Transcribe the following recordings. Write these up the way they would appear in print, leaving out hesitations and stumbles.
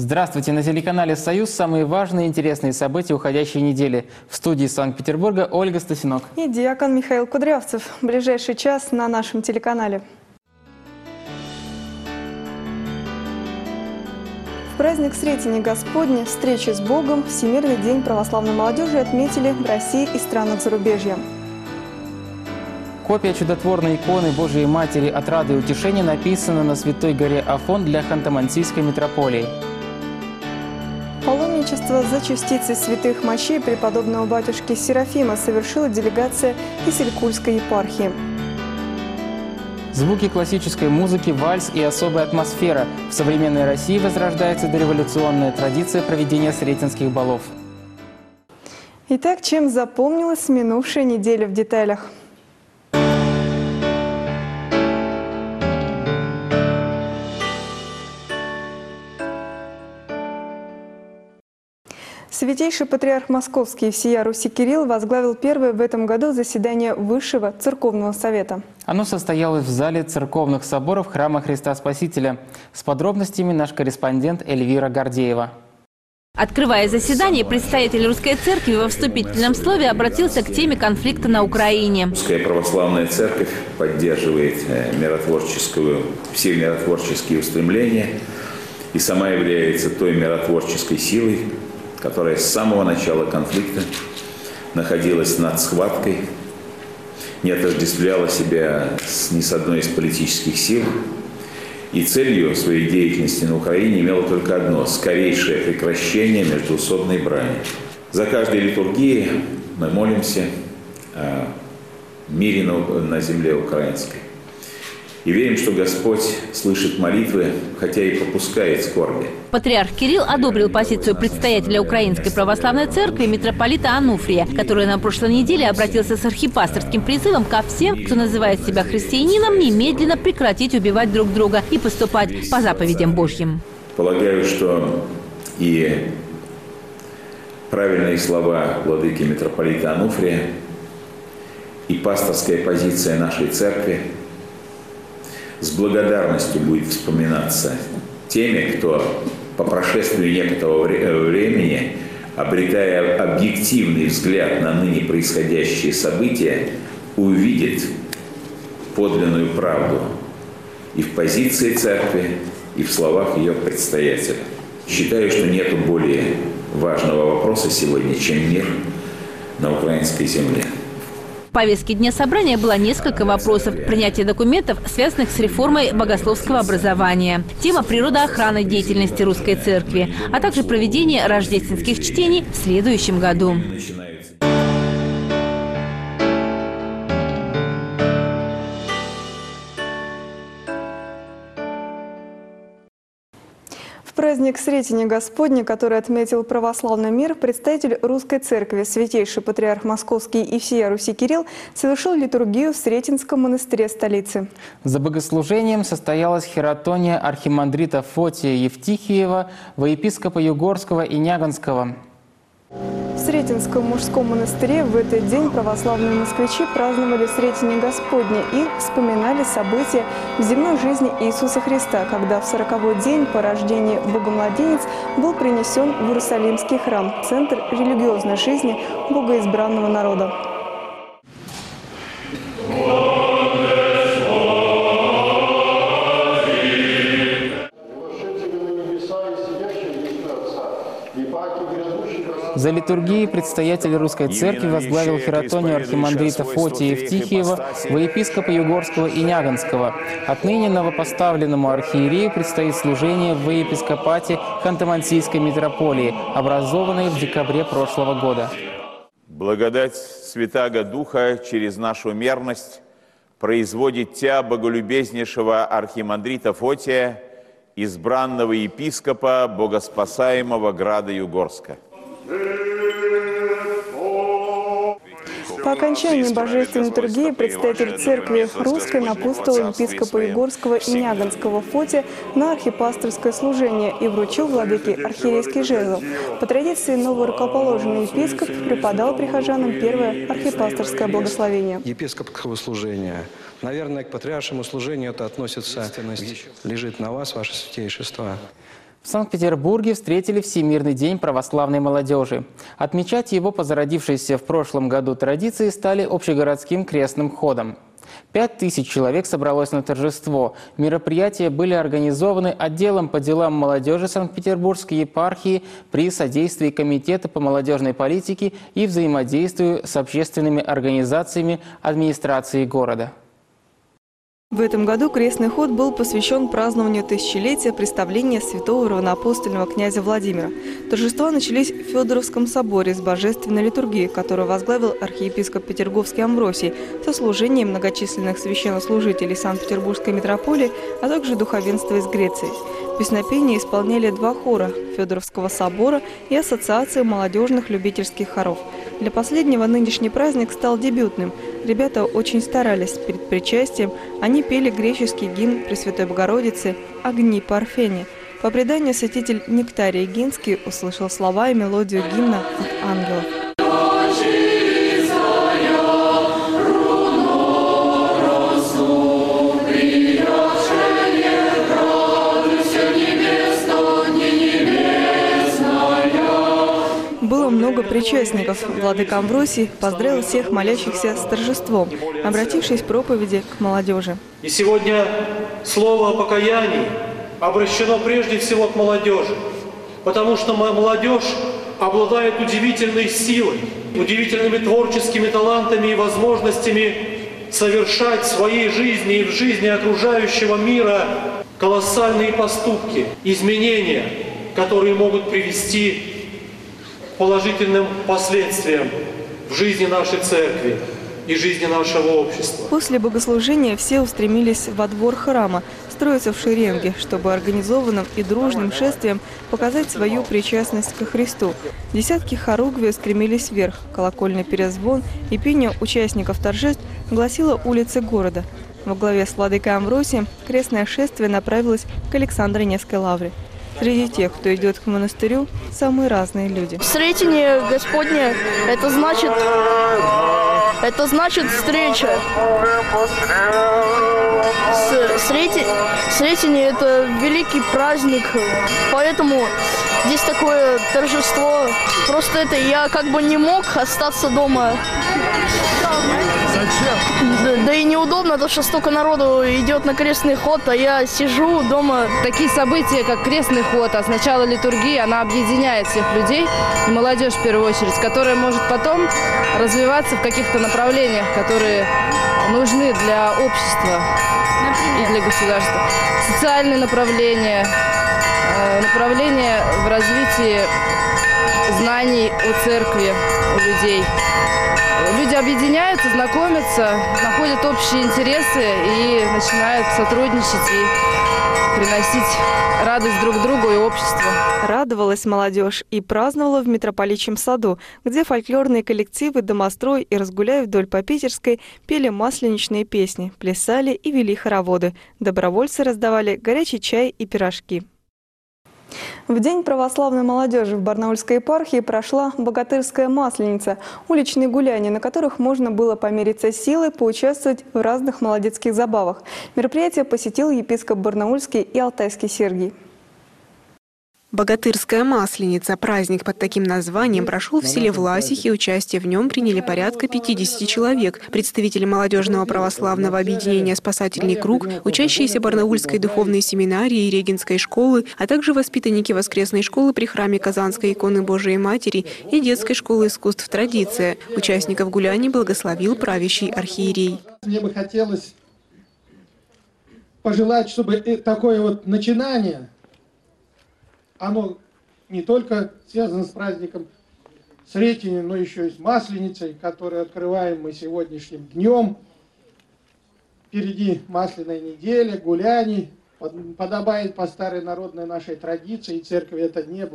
Здравствуйте! На телеканале «Союз» самые важные и интересные события уходящей недели. В студии Санкт-Петербурга Ольга Стасинок. И диакон Михаил Кудрявцев. В ближайший час на нашем телеканале. В праздник Сретения Господня, встречи с Богом, Всемирный день православной молодежи отметили в России и странах зарубежья. Копия чудотворной иконы Божией Матери «Отрады и утешения» написана на Святой горе Афон для Ханты-Мансийской митрополии. Паломничество за частицей святых мощей преподобного батюшки Серафима совершила делегация Исилькульской епархии. Звуки классической музыки, вальс и особая атмосфера. В современной России возрождается дореволюционная традиция проведения сретенских балов. Итак, чем запомнилась минувшая неделя в деталях? Святейший патриарх Московский и всея Руси Кирилл возглавил первое в этом году заседание Высшего Церковного Совета. Оно состоялось в зале церковных соборов Храма Христа Спасителя. С подробностями наш корреспондент Эльвира Гордеева. Открывая заседание, представитель Русской Церкви во вступительном слове обратился к теме конфликта на Украине. Русская Православная Церковь поддерживает все миротворческие устремления и сама является той миротворческой силой, которая с самого начала конфликта находилась над схваткой, не отождествляла себя ни с одной из политических сил, и целью своей деятельности на Украине имела только одно – скорейшее прекращение междоусобной брани. За каждой литургией мы молимся о мире на земле украинской. И верим, что Господь слышит молитвы, хотя и пропускает скорби. Патриарх Кирилл одобрил позицию предстоятеля Украинской Православной Церкви митрополита Ануфрия, который на прошлой неделе обратился с архипасторским призывом ко всем, кто называет себя христианином, немедленно прекратить убивать друг друга и поступать по заповедям Божьим. Полагаю, что и правильные слова владыки митрополита Ануфрия, и пасторская позиция нашей церкви с благодарностью будет вспоминаться теми, кто по прошествию некоторого времени, обретая объективный взгляд на ныне происходящие события, увидит подлинную правду и в позиции церкви, и в словах ее предстоятеля. Считаю, что нет более важного вопроса сегодня, чем мир на украинской земле. В повестке дня собрания было несколько вопросов. Принятие документов, связанных с реформой богословского образования. Тема природоохранной деятельности Русской Церкви, а также проведение рождественских чтений в следующем году. В праздник Сретения Господня, который отметил православный мир, представитель Русской Церкви, святейший патриарх Московский и всея Руси Кирилл совершил литургию в Сретенском монастыре столицы. За богослужением состоялась хератония архимандрита Фотия Евтихиева, воепископа Югорского и Няганского. В Сретенском мужском монастыре в этот день православные москвичи праздновали Сретение Господне и вспоминали события в земной жизни Иисуса Христа, когда в 40-й день по рождению Богомладенец был принесен в Иерусалимский храм, центр религиозной жизни богоизбранного народа. За литургией предстоятель Русской Церкви возглавил хератонию архимандрита Фотия Евтихиева, воепископа Югорского и Няганского. Отныне новопоставленному архиерею предстоит служение в воепископате Ханты-Мансийской митрополии, образованной в декабре прошлого года. Благодать Святаго Духа через нашу мерность производит Тя, боголюбезнейшего архимандрита Фотия, избранного епископа богоспасаемого града Югорска. По окончании божественной литургии представитель церкви русской напутствовал епископа Югорского и Няганского Фотия на архипасторское служение и вручил владыке архиерейский жезл. По традиции новорукоположенный епископ преподал прихожанам первое архипасторское благословение. Епископского служения. Наверное, к патриаршему служению это относится, лежит на вас, ваше святейшество. В Санкт-Петербурге встретили Всемирный день православной молодежи. Отмечать его по зародившейся в прошлом году традиции стали общегородским крестным ходом. 5000 человек собралось на торжество. Мероприятия были организованы отделом по делам молодежи Санкт-Петербургской епархии при содействии Комитета по молодежной политике и взаимодействию с общественными организациями администрации города. В этом году крестный ход был посвящен празднованию тысячелетия представления святого равноапостольного князя Владимира. Торжества начались в Федоровском соборе с божественной литургией, которую возглавил архиепископ Петерговский Амвросий, со служением многочисленных священнослужителей Санкт-Петербургской митрополии, а также духовенства из Греции. Песнопение исполняли два хора – Федоровского собора и Ассоциации молодежных любительских хоров. Для последнего нынешний праздник стал дебютным. Ребята очень старались. Перед причастием они пели греческий гимн Пресвятой Богородицы «Огни Парфени». По преданию, святитель Нектарий Гинский услышал слова и мелодию гимна от ангелов. Было много причастников. Владыка Амвросий поздравил всех молящихся с торжеством, обратившись в проповеди к молодежи. И сегодня слово о покаянии обращено прежде всего к молодежи, потому что молодежь обладает удивительной силой, удивительными творческими талантами и возможностями совершать в своей жизни и в жизни окружающего мира колоссальные поступки, изменения, которые могут привести к положительным последствиям в жизни нашей церкви и жизни нашего общества. После богослужения все устремились во двор храма, строиться в шеренге, чтобы организованным и дружным шествием показать свою причастность ко Христу. Десятки хоругвий устремились вверх. Колокольный перезвон и пение участников торжеств гласило улицы города. Во главе с владыкой Амвросием крестное шествие направилось к Александро-Невской лавре. Среди тех, кто идет к монастырю, самые разные люди. Сретение Господне – это значит встреча. Сретение – это великий праздник, поэтому здесь такое торжество. Просто это я как бы не мог остаться дома. Зачем? Да и неудобно, потому что столько народу идет на крестный ход, а я сижу дома. Такие события, как крестный ход, от начала литургии, она объединяет всех людей, и молодежь в первую очередь, которая может потом развиваться в каких-то направлениях, которые нужны для общества и для государства. Социальные направления, направления в развитии знаний о церкви у людей. Люди объединяются, знакомятся, находят общие интересы и начинают сотрудничать и приносить радость друг другу и обществу. Радовалась молодежь и праздновала в Митрополичьем саду, где фольклорные коллективы «Домострой» и «Разгуляй вдоль по Питерской» пели масленичные песни, плясали и вели хороводы. Добровольцы раздавали горячий чай и пирожки. В День православной молодежи в Барнаульской епархии прошла богатырская масленица, уличные гуляния, на которых можно было помериться силой, поучаствовать в разных молодецких забавах. Мероприятие посетил епископ Барнаульский и Алтайский Сергий. Богатырская масленица. Праздник под таким названием прошел в селе Власихе. Участие в нем приняли порядка 50 человек. Представители молодежного православного объединения «Спасательный круг», учащиеся Барнаульской духовной семинарии и Регинской школы, а также воспитанники воскресной школы при храме Казанской иконы Божией Матери и детской школы искусств «Традиция». Участников гуляний благословил правящий архиерей. Мне бы хотелось пожелать, чтобы такое вот начинание, оно не только связано с праздником Сретения, но еще и с Масленицей, которую открываем мы сегодняшним днем. Впереди Масляная неделя, гуляний. Подобает по старой народной нашей традиции, и церковь это не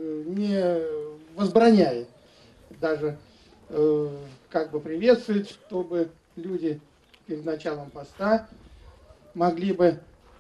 возбраняет. Даже как бы приветствует, чтобы люди перед началом поста могли бы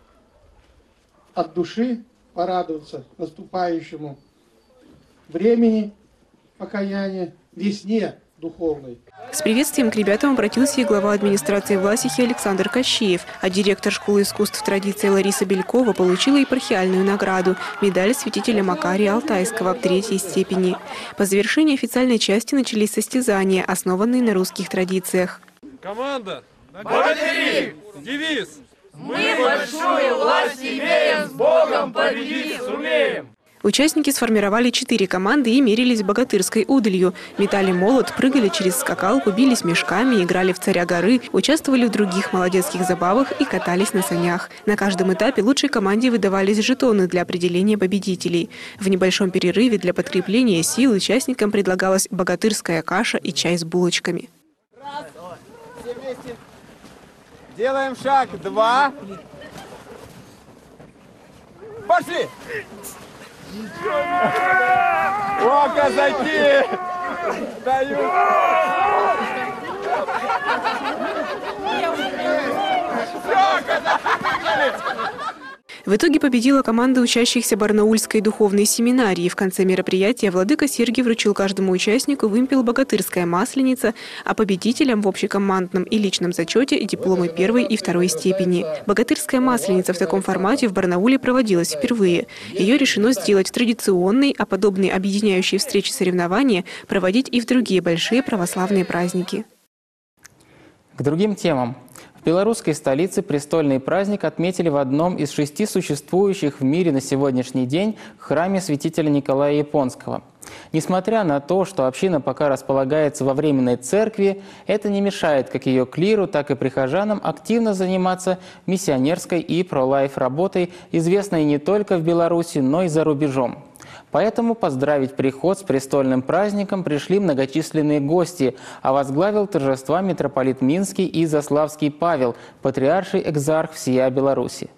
от души порадоваться наступающему времени покаяния, весне духовной. С приветствием к ребятам обратился и глава администрации Власихи Александр Кощеев, а директор школы искусств традиции Лариса Белькова получила епархиальную награду – медаль святителя Макария Алтайского 3-й степени. По завершении официальной части начались состязания, основанные на русских традициях. Команда! Богатыри! Девиз! Мы большую власть имеем, с Богом победить сумеем! Участники сформировали 4 команды и мерились богатырской удалью. Метали молот, прыгали через скакалку, бились мешками, играли в царя горы, участвовали в других молодецких забавах и катались на санях. На каждом этапе лучшей команде выдавались жетоны для определения победителей. В небольшом перерыве для подкрепления сил участникам предлагалась богатырская каша и чай с булочками. Все вместе. Делаем шаг. 2. Пошли! О, казаки! Дают! Все, казаки выиграли! В итоге победила команда учащихся Барнаульской духовной семинарии. В конце мероприятия владыка Сергий вручил каждому участнику вымпел «Богатырская масленица», а победителям в общекомандном и личном зачете дипломы 1-й и 2-й степени. «Богатырская масленица» в таком формате в Барнауле проводилась впервые. Ее решено сделать традиционной, а подобные объединяющие встречи соревнования проводить и в другие большие православные праздники. К другим темам. В белорусской столице престольный праздник отметили в одном из 6 существующих в мире на сегодняшний день храме святителя Николая Японского. Несмотря на то, что община пока располагается во временной церкви, это не мешает как ее клиру, так и прихожанам активно заниматься миссионерской и про-лайф работой, известной не только в Беларуси, но и за рубежом. Поэтому поздравить приход с престольным праздником пришли многочисленные гости, а возглавил торжества митрополит Минский и Заславский Павел, патриарший экзарх всея Беларуси.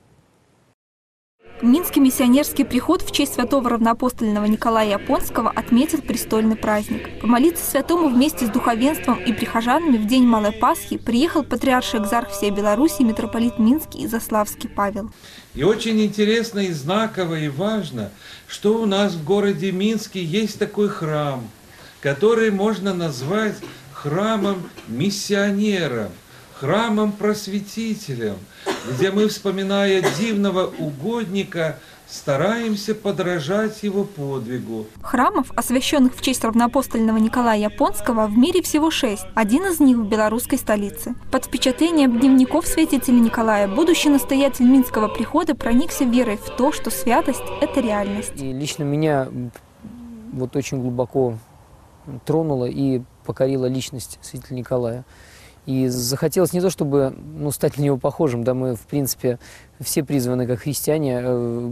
Минский миссионерский приход в честь святого равноапостольного Николая Японского отметил престольный праздник. Помолиться святому вместе с духовенством и прихожанами в день Малой Пасхи приехал патриарший экзарх всей Беларуси митрополит Минский и Заславский Павел. И очень интересно и знаково и важно, что у нас в городе Минске есть такой храм, который можно назвать храмом миссионером, храмом просветителем, где мы, вспоминая дивного угодника, стараемся подражать его подвигу. Храмов, освященных в честь равноапостольного Николая Японского, в мире всего 6. Один из них в белорусской столице. Под впечатлением дневников святителя Николая будущий настоятель Минского прихода проникся верой в то, что святость – это реальность. И лично меня вот очень глубоко тронула и покорила личность святителя Николая. И захотелось не то, чтобы стать на него похожим, да, мы, в принципе, все призваны, как христиане,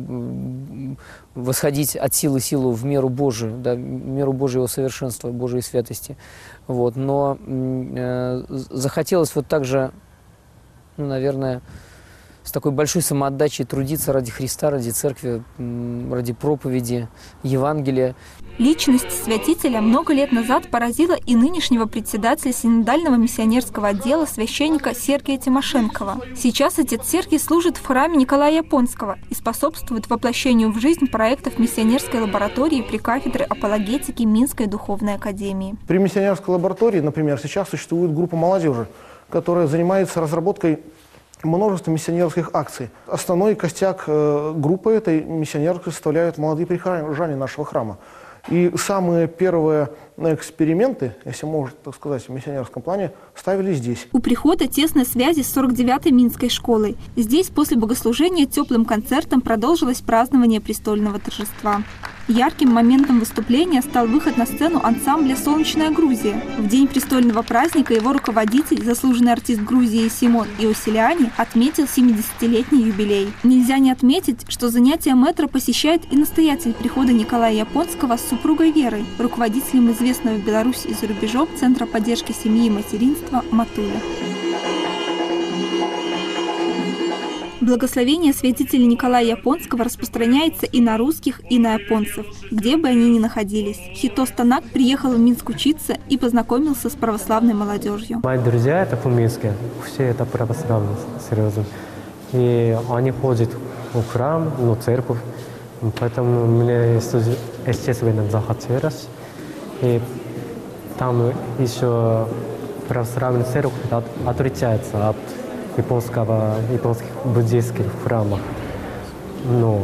восходить от силы силу в меру Божию, да, в меру Божьего совершенства, Божьей святости. Вот. Но захотелось вот так же, наверное, с такой большой самоотдачей трудиться ради Христа, ради церкви, ради проповеди, Евангелия. Личность святителя много лет назад поразила и нынешнего председателя синодального миссионерского отдела священника Сергия Тимошенкова. Сейчас отец Сергий служит в храме Николая Японского и способствует воплощению в жизнь проектов миссионерской лаборатории при кафедре апологетики Минской духовной академии. При миссионерской лаборатории, например, сейчас существует группа молодежи, которая занимается разработкой множество миссионерских акций. Основной костяк группы этой миссионерской составляют молодые прихожане нашего храма. И самые первые эксперименты, если можно так сказать, в миссионерском плане, ставили здесь. У прихода тесные связи с 49-й Минской школой. Здесь после богослужения теплым концертом продолжилось празднование престольного торжества. Ярким моментом выступления стал выход на сцену ансамбля «Солнечная Грузия». В день престольного праздника его руководитель, заслуженный артист Грузии Симон Иосилиани, отметил 70-летний юбилей. Нельзя не отметить, что занятия мэтра посещает и настоятель прихода Николая Японского с супругой Верой, руководителем известного в Беларуси и за рубежом Центра поддержки семьи и материнства «Матуля». Благословение святителя Николая Японского распространяется и на русских, и на японцев, где бы они ни находились. Хитос Танак приехал в Минск учиться и познакомился с православной молодежью. Мои друзья это в Минске, все это православные, серьезно. И они ходят в храм, в церковь, поэтому мне, естественно, захотелось. И там еще православная церковь отличается от японских буддийских храмов. Ну,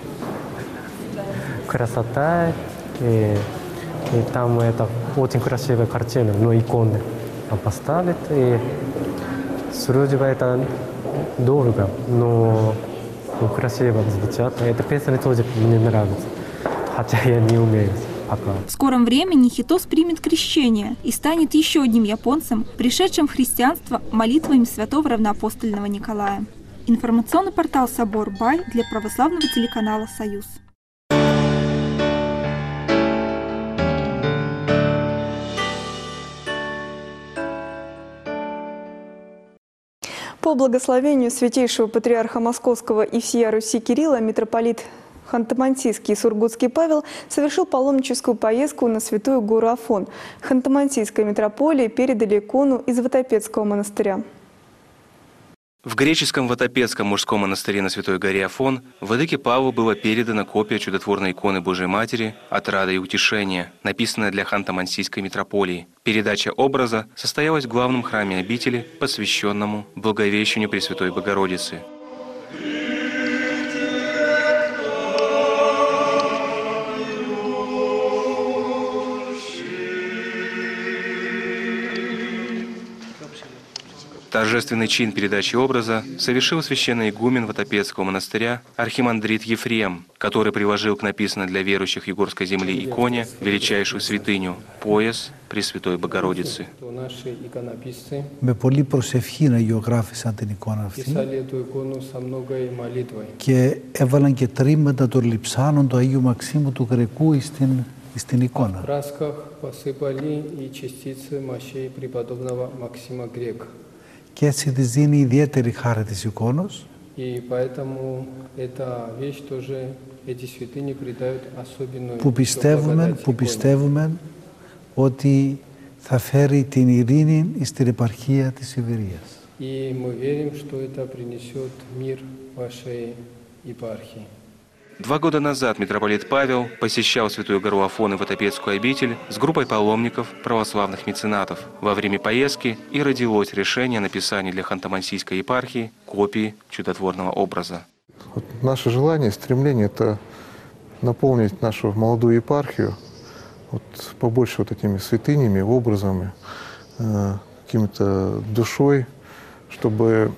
красота, и там это очень красивая картина, но иконы там поставят, и вроде бы это дорого, но красиво звучат. Эта песня тоже мне нравится, хотя я не умею пока. В скором времени Хитос примет крещение и станет еще одним японцем, пришедшим в христианство молитвами святого равноапостольного Николая. Информационный портал «Собор Бай» для православного телеканала «Союз». По благословению святейшего патриарха Московского и всея Руси Кирилла митрополит Ханты-Мансийский и Сургутский Павел совершил паломническую поездку на Святую гору Афон. Ханты-Мансийской митрополии передали икону из Ватопедского монастыря. В греческом Ватопедском мужском монастыре на Святой горе Афон владыке Павлу была передана копия чудотворной иконы Божией Матери «Отрада и утешение», написанная для Ханты-Мансийской митрополии. Передача образа состоялась в главном храме обители, посвященному Благовещению Пресвятой Богородицы. Торжественный чин передачи образа совершил священный игумен Ватопедского монастыря архимандрит Ефрем, который приложил к написанной для верующих Югорской земли иконе величайшую святыню – пояс Пресвятой Богородицы. Με πολλή προσευχή να γεωγράφησαν την εικόνα αυτή και έβαλαν και τρίματα των λειψάνων του Αγίου Μαξίμου του Γρεκού στην εικόνα. Και έτσι της δίνει ιδιαίτερη χάρη της εικόνος. Που πιστεύουμε ότι θα φέρει την ειρήνη στην επαρχία της Σιβηρίας. Два года назад митрополит Павел посещал Святую гору Афон и Ватопедскую обитель с группой паломников, православных меценатов. Во время поездки и родилось решение написания для Ханты-Мансийской епархии копии чудотворного образа. Вот наше желание, стремление – это наполнить нашу молодую епархию побольше вот этими святынями, образами, каким-то душой, чтобы,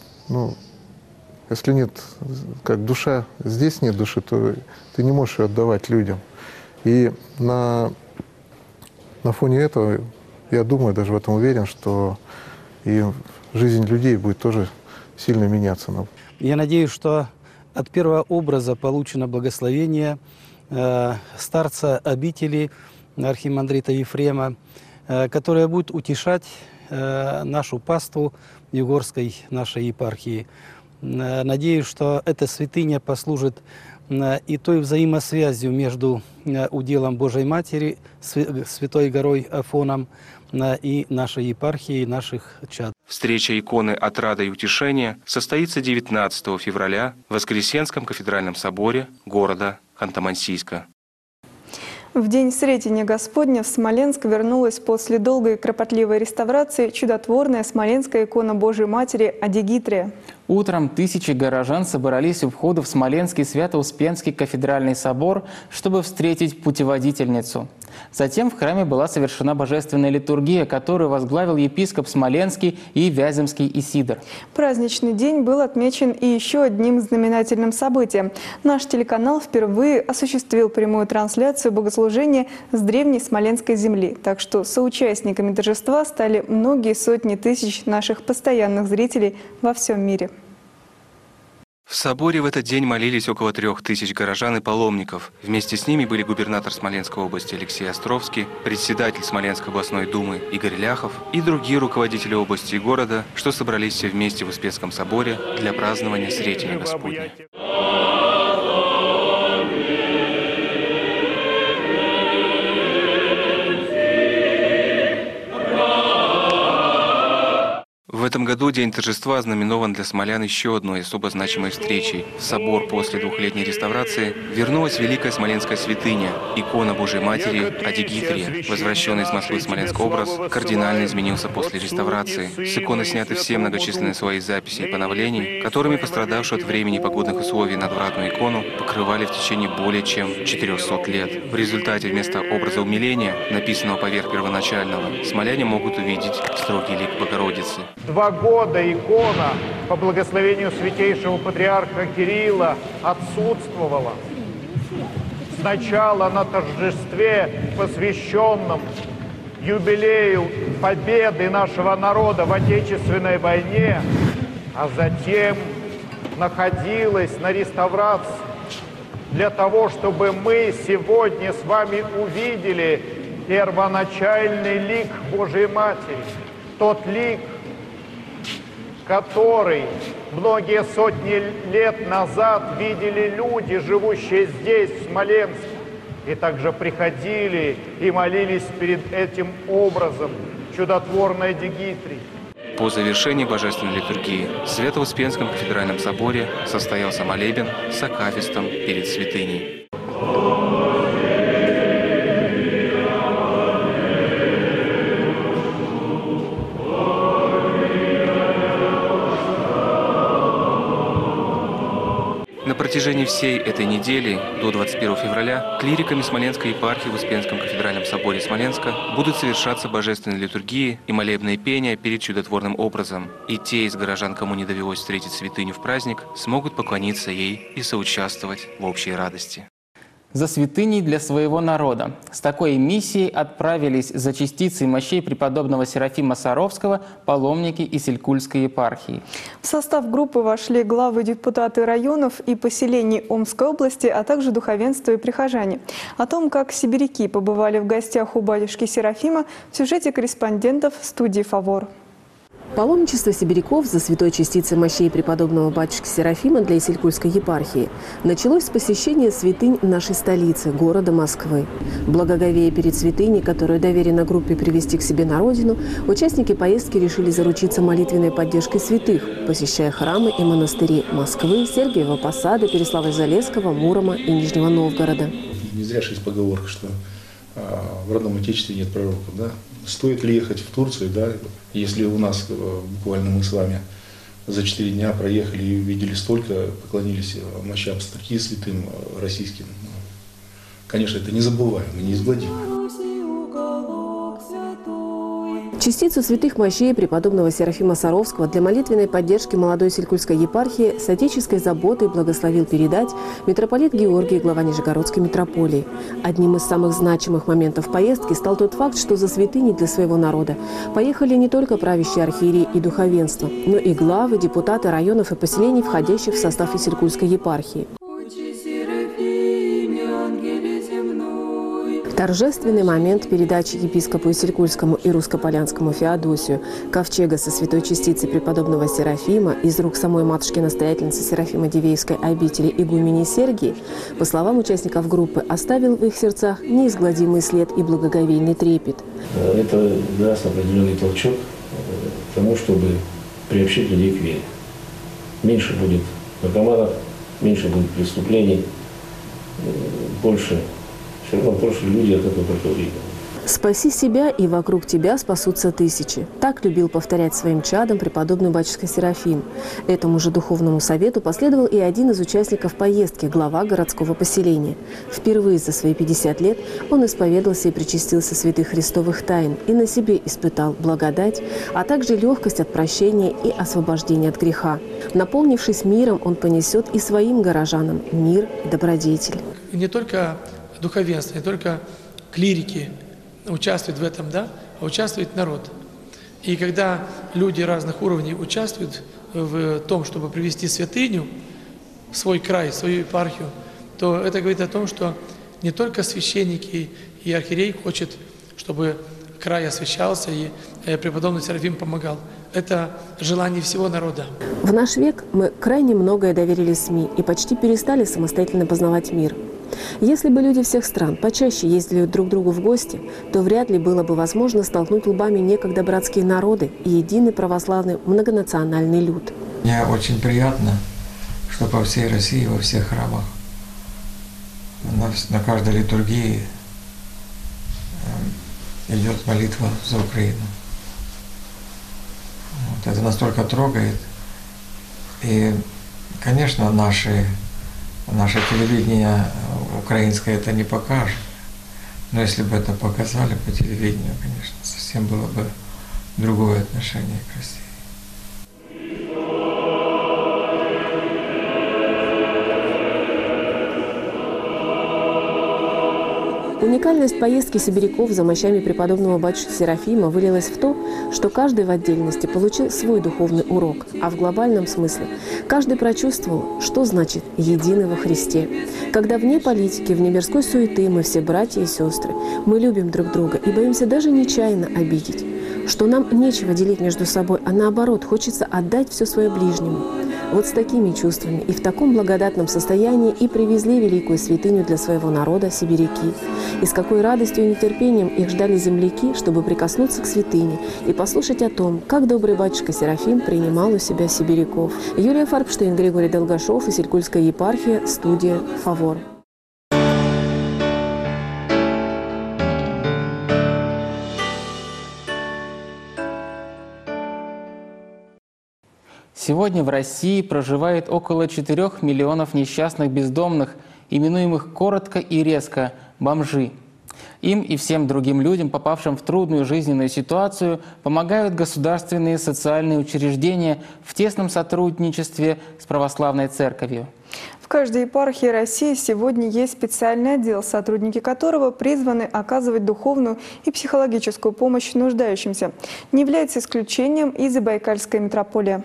если нет, как душа, здесь нет души, то ты не можешь ее отдавать людям. И на фоне этого, я думаю, даже в этом уверен, что и жизнь людей будет тоже сильно меняться. Я надеюсь, что от первого образа получено благословение старца обители архимандрита Ефрема, которое будет утешать нашу паству Югорской нашей епархии. Надеюсь, что эта святыня послужит и той взаимосвязью между уделом Божьей Матери, Святой горой Афоном и нашей епархией, наших чад. Встреча иконы «Отрада и утешение» состоится 19 февраля в Воскресенском кафедральном соборе города Ханты-Мансийска. В день Сретения Господня в Смоленск вернулась после долгой и кропотливой реставрации чудотворная смоленская икона Божией Матери Адигитрия. Утром тысячи горожан собрались у входа в Смоленский Свято-Успенский кафедральный собор, чтобы встретить путеводительницу. Затем в храме была совершена божественная литургия, которую возглавил епископ Смоленский и Вяземский Исидор. Праздничный день был отмечен и еще одним знаменательным событием. Наш телеканал впервые осуществил прямую трансляцию богослужения с древней Смоленской земли. Так что соучастниками торжества стали многие сотни тысяч наших постоянных зрителей во всем мире. В соборе в этот день молились около 3000 горожан и паломников. Вместе с ними были губернатор Смоленской области Алексей Островский, председатель Смоленской областной думы Игорь Ляхов и другие руководители области и города, что собрались все вместе в Успенском соборе для празднования Сретения Господня. В В этом году День торжества ознаменован для смолян еще одной особо значимой встречей. В собор после двухлетней реставрации вернулась великая смоленская святыня, икона Божией Матери Адигитрия. Возвращенный из Москвы смоленский образ кардинально изменился после реставрации. С иконы сняты все многочисленные слои записей и поновлений, которыми пострадавшую от времени и погодных условий надвратную икону покрывали в течение более чем 400 лет. В результате вместо образа умиления, написанного поверх первоначального, смоляне могут увидеть строгий лик Богородицы. 2 года икона по благословению святейшего патриарха Кирилла отсутствовала. Сначала на торжестве, посвященном юбилею победы нашего народа в Отечественной войне, а затем находилась на реставрации для того, чтобы мы сегодня с вами увидели первоначальный лик Божией Матери. Тот лик, который многие сотни лет назад видели люди, живущие здесь, в Смоленске, и также приходили и молились перед этим образом чудотворной Адигитрии. По завершении божественной литургии в Свято-Успенском кафедральном соборе состоялся молебен с акафистом перед святыней. На протяжении всей этой недели, до 21 февраля, клириками Смоленской епархии в Успенском кафедральном соборе Смоленска будут совершаться божественные литургии и молебные пения перед чудотворным образом. И те из горожан, кому не довелось встретить святыню в праздник, смогут поклониться ей и соучаствовать в общей радости. За святыней для своего народа. С такой миссией отправились за частицей мощей преподобного Серафима Саровского паломники Исилькульской епархии. В состав группы вошли главы депутаты районов и поселений Омской области, а также духовенство и прихожане. О том, как сибиряки побывали в гостях у батюшки Серафима, в сюжете корреспондентов студии «Фавор». Паломничество сибиряков за святой частицей мощей преподобного батюшки Серафима для Исилькульской епархии началось с посещения святынь нашей столицы, города Москвы. Благоговея перед святыней, которую доверено группе привести к себе на родину, участники поездки решили заручиться молитвенной поддержкой святых, посещая храмы и монастыри Москвы, Сергиева Посада, Переславля-Залесского, Мурома и Нижнего Новгорода. Не зря же есть поговорка, что в родном отечестве нет пророков, да? Стоит ли ехать в Турцию, да? Если у нас буквально мы с вами за 4 дня проехали и увидели столько, поклонились мощам таким святым российским, конечно, это незабываемо, неизгладимо. Частицу святых мощей преподобного Серафима Саровского для молитвенной поддержки молодой Исилькульской епархии с отеческой заботой благословил передать митрополит Георгий, глава Нижегородской митрополии. Одним из самых значимых моментов поездки стал тот факт, что за святыни для своего народа поехали не только правящие архиереи и духовенство, но и главы, депутаты районов и поселений, входящих в состав Исилькульской епархии. Торжественный момент передачи епископу Исилькульскому и Русско-Полянскому Феодосию ковчега со святой частицей преподобного Серафима из рук самой матушки-настоятельницы Серафима-Дивеевской обители игумени Сергии, по словам участников группы, оставил в их сердцах неизгладимый след и благоговейный трепет. Это даст определенный толчок к тому, чтобы приобщить людей к вере. Меньше будет наркоманов, меньше будет преступлений, больше люди от этого только выиграют. «Спаси себя, и вокруг тебя спасутся тысячи». Так любил повторять своим чадом преподобный батюшка Серафим. Этому же духовному совету последовал и один из участников поездки, глава городского поселения. Впервые за свои 50 лет он исповедался и причастился святых христовых тайн и на себе испытал благодать, а также легкость от прощения и освобождения от греха. Наполнившись миром, он понесет и своим горожанам мир и добродетель. Не только духовенство, не только клирики участвуют в этом, да, а участвует народ. И когда люди разных уровней участвуют в том, чтобы привести святыню в свой край, в свою епархию, то это говорит о том, что не только священники и архиерей хотят, чтобы край освящался и преподобный Серафим помогал. Это желание всего народа. В наш век мы крайне многое доверили СМИ и почти перестали самостоятельно познавать мир. Если бы люди всех стран почаще ездили друг к другу в гости, то вряд ли было бы возможно столкнуть лбами некогда братские народы и единый православный многонациональный люд. Мне очень приятно, что по всей России, во всех храмах, на каждой литургии идет молитва за Украину. Вот, это настолько трогает. И, конечно, наше телевидение украинское это не покажет. Но если бы это показали по телевидению, конечно, совсем было бы другое отношение к России. Уникальность поездки сибиряков за мощами преподобного батюшки Серафима вылилась в то, что каждый в отдельности получил свой духовный урок, а в глобальном смысле каждый прочувствовал, что значит «единый во Христе». Когда вне политики, вне мирской суеты мы все братья и сестры, мы любим друг друга и боимся даже нечаянно обидеть, что нам нечего делить между собой, а наоборот, хочется отдать все свое ближнему. Вот с такими чувствами и в таком благодатном состоянии и привезли великую святыню для своего народа сибиряки. И с какой радостью и нетерпением их ждали земляки, чтобы прикоснуться к святыне и послушать о том, как добрый батюшка Серафим принимал у себя сибиряков. Юлия Фарбштейн, Григорий Долгашов, Иссык-Кульская епархия, студия «Фавор». Сегодня в России проживает около 4 миллионов несчастных бездомных, именуемых коротко и резко «бомжи». Им и всем другим людям, попавшим в трудную жизненную ситуацию, помогают государственные социальные учреждения в тесном сотрудничестве с православной церковью. В каждой епархии России сегодня есть специальный отдел, сотрудники которого призваны оказывать духовную и психологическую помощь нуждающимся. Не является исключением и Забайкальская митрополия.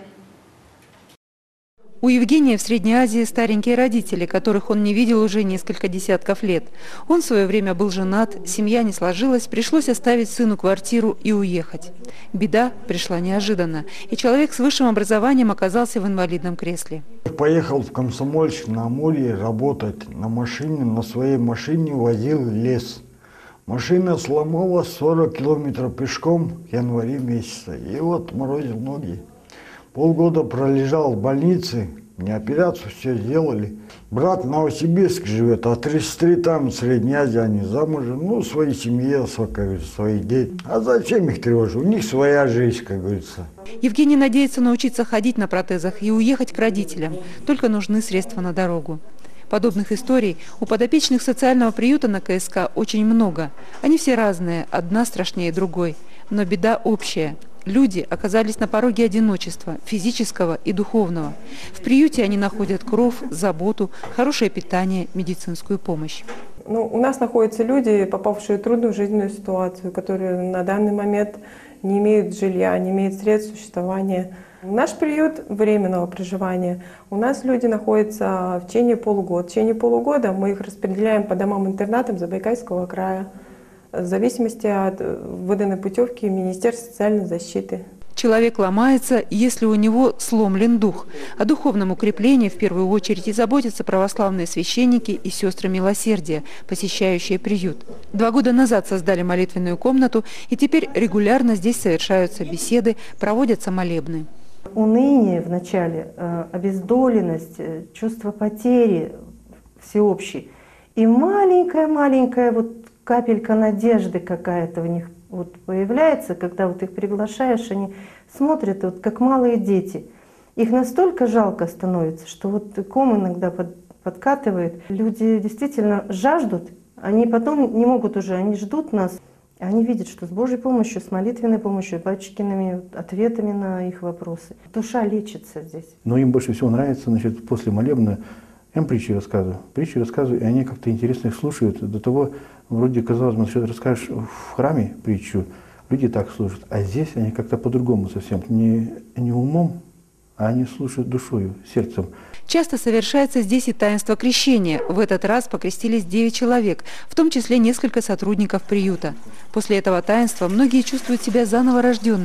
У Евгения в Средней Азии старенькие родители, которых он не видел уже несколько десятков лет. Он в свое время был женат, семья не сложилась, пришлось оставить сыну квартиру и уехать. Беда пришла неожиданно, и человек с высшим образованием оказался в инвалидном кресле. Поехал в Комсомольск-на-Амуре работать на машине, на своей машине возил лес. Машина сломалась 40 километров пешком в январе месяце, и вот морозил ноги. Полгода пролежал в больнице, мне операцию все сделали. Брат в Новосибирск живет, а 33 там, в Средней Азии, они замужем, ну, своей семье, как говорится, своих детей. А зачем их тревожить? У них своя жизнь, как говорится. Евгений надеется научиться ходить на протезах и уехать к родителям, только нужны средства на дорогу. Подобных историй у подопечных социального приюта на КСК очень много. Они все разные, одна страшнее другой, но беда общая. Люди оказались на пороге одиночества, физического и духовного. В приюте они находят кров, заботу, хорошее питание, медицинскую помощь. У нас находятся люди, попавшие в трудную жизненную ситуацию, которые на данный момент не имеют жилья, не имеют средств существования. Наш приют временного проживания. У нас люди находятся в течение полугода. В течение полугода мы их распределяем по домам-интернатам Забайкальского края, в зависимости от выданной путевки Министерства социальной защиты. Человек ломается, если у него сломлен дух. О духовном укреплении в первую очередь и заботятся православные священники и сестры милосердия, посещающие приют. 2 года назад создали молитвенную комнату, и теперь регулярно здесь совершаются беседы, проводятся молебны. Уныние вначале, обездоленность, чувство потери всеобщей. И маленькая капелька надежды какая-то у них появляется, когда их приглашаешь, они смотрят, как малые дети. Их настолько жалко становится, что ком иногда подкатывает. Люди действительно жаждут, они потом не могут уже, они ждут нас. Они видят, что с Божьей помощью, с молитвенной помощью, батюшкиными ответами на их вопросы душа лечится здесь. Но им больше всего нравится, после молебна я им притчи рассказываю, и они как-то интересно их слушают. До того, вроде, казалось бы, что ты расскажешь в храме притчу, люди так слушают, а здесь они как-то по-другому совсем, не умом, а они слушают душою, сердцем. Часто совершается здесь и таинство крещения. В этот раз покрестились 9 человек, в том числе несколько сотрудников приюта. После этого таинства многие чувствуют себя заново рожденными.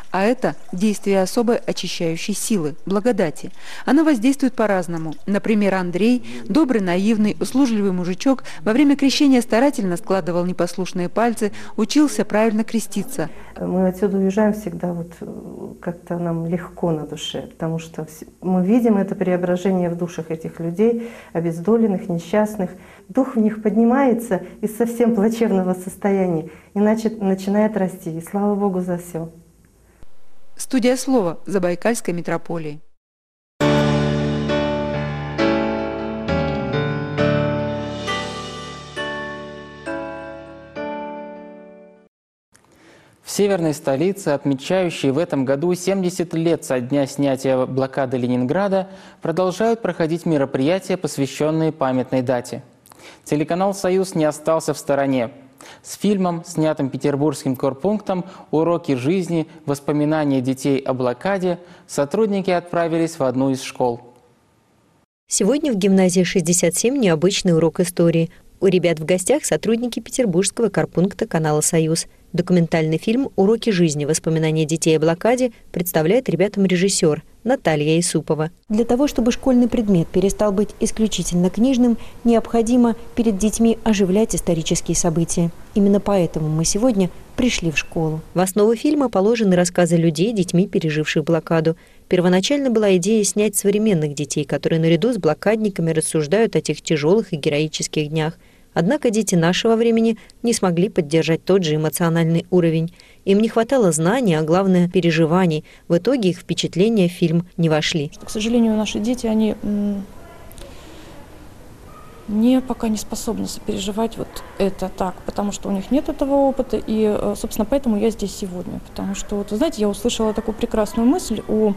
А это действие особой очищающей силы, благодати. Она воздействует по-разному. Например, Андрей, добрый, наивный, услужливый мужичок, во время крещения старательно складывал непослушные пальцы, учился правильно креститься. Мы отсюда уезжаем всегда, вот как-то нам легко на душе, потому что мы видим это преображение в душах этих людей, обездоленных, несчастных. Дух в них поднимается из совсем плачевного состояния, иначе начинает расти. И слава Богу за все. Студия «Слово» Забайкальской митрополии. В северной столице, отмечающей в этом году 70 лет со дня снятия блокады Ленинграда, продолжают проходить мероприятия, посвященные памятной дате. Телеканал «Союз» не остался в стороне. С фильмом, снятым петербургским корпунктом «Уроки жизни. Воспоминания детей о блокаде», сотрудники отправились в одну из школ. Сегодня в гимназии 67 необычный урок истории. У ребят в гостях сотрудники петербургского корпункта канала «Союз». Документальный фильм «Уроки жизни. Воспоминания детей о блокаде» представляет ребятам режиссер Наталья Исупова. Для того, чтобы школьный предмет перестал быть исключительно книжным, необходимо перед детьми оживлять исторические события. Именно поэтому мы сегодня пришли в школу. В основу фильма положены рассказы людей, детьми, переживших блокаду. Первоначально была идея снять современных детей, которые наряду с блокадниками рассуждают о тех тяжелых и героических днях. Однако дети нашего времени не смогли поддержать тот же эмоциональный уровень. Им не хватало знаний, а главное – переживаний. В итоге их впечатления в фильм не вошли. К сожалению, наши дети, они пока не способны сопереживать вот это так, потому что у них нет этого опыта, и, собственно, поэтому я здесь сегодня. Потому что, вот, знаете, я услышала такую прекрасную мысль у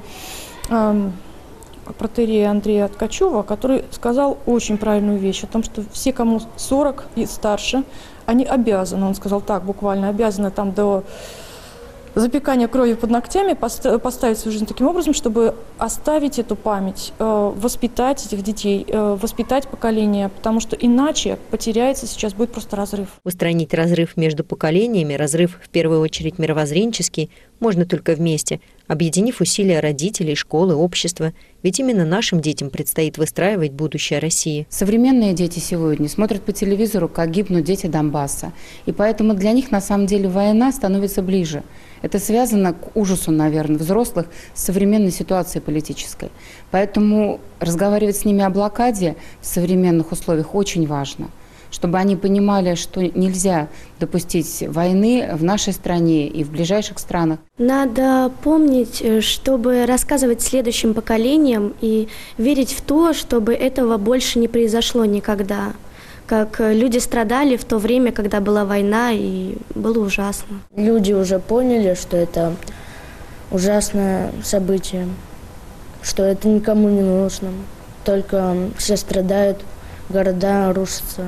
протоиерея Андрея Ткачева, который сказал очень правильную вещь о том, что все, кому 40 и старше, они обязаны, он сказал так, буквально обязаны там до запекания крови под ногтями поставить свою жизнь таким образом, чтобы оставить эту память, воспитать этих детей, воспитать поколение, потому что иначе потеряется, сейчас будет просто разрыв. Устранить разрыв между поколениями, разрыв в первую очередь мировоззренческий, можно только вместе, объединив усилия родителей, школы, общества. Ведь именно нашим детям предстоит выстраивать будущее России. Современные дети сегодня смотрят по телевизору, как гибнут дети Донбасса. И поэтому для них на самом деле война становится ближе. Это связано к ужасу, наверное, взрослых с современной ситуацией политической. Поэтому разговаривать с ними о блокаде в современных условиях очень важно, чтобы они понимали, что нельзя допустить войны в нашей стране и в ближайших странах. Надо помнить, чтобы рассказывать следующим поколениям и верить в то, чтобы этого больше не произошло никогда. Как люди страдали в то время, когда была война, и было ужасно. Люди уже поняли, что это ужасное событие, что это никому не нужно. Только все страдают, города рушатся.